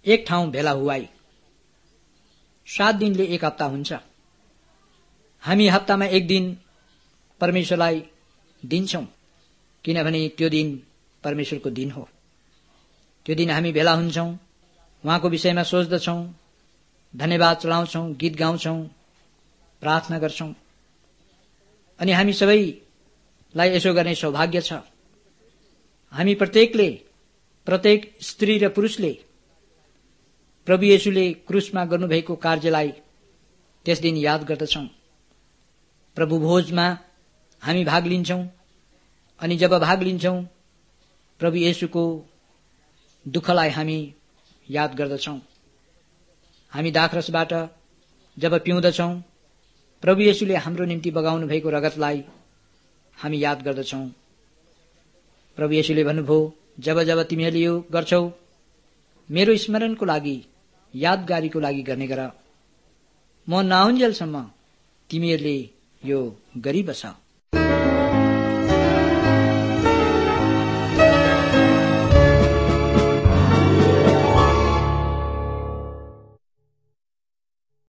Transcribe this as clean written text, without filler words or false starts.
एक ठाउँ भेला हुआई। 7 दिनले एक हप्ता हुन्छ। हामी हप्तामा एक दिन परमेश्वरलाई दिन्छौं, किनभने त्यो दिन परमेश्वरको दिन हो। त्यो दिन हामी भेला हुन्छौं, उहाँको विषयमा सोच्दछौं, धन्यवाद चढाउँछौं, गीत गाउँछौं, प्रार्थना गर्छौं। अनि हामी सबैलाई यसो गर्ने सौभाग्य छ। हामी प्रत्येक स्त्री र पुरुषले प्रभु येशूले क्रुसमा गर्नुभएको कार्यलाई त्यस दिन याद गर्दछौं। प्रभु भोजमा हामी भाग लिन्छौं, अनि जब भाग लिन्छौं प्रभु येशूको दुःखलाई हामी याद गर्दछौं। हामी दाखरसबाट जब पिउँदछौं प्रभु येशूले हाम्रो निम्ति बगाउनु भएको रगतलाई हामी याद गर्दछौं। प्रभु येशूले भन्नुभयो, जब जब तिमीहरूले यो गर्छौ मेरो स्मरणको लागि, यादगारीको लागि गर्ने गर। म नआउन्जेलसम्म तिमीहरूले यो गरिबस।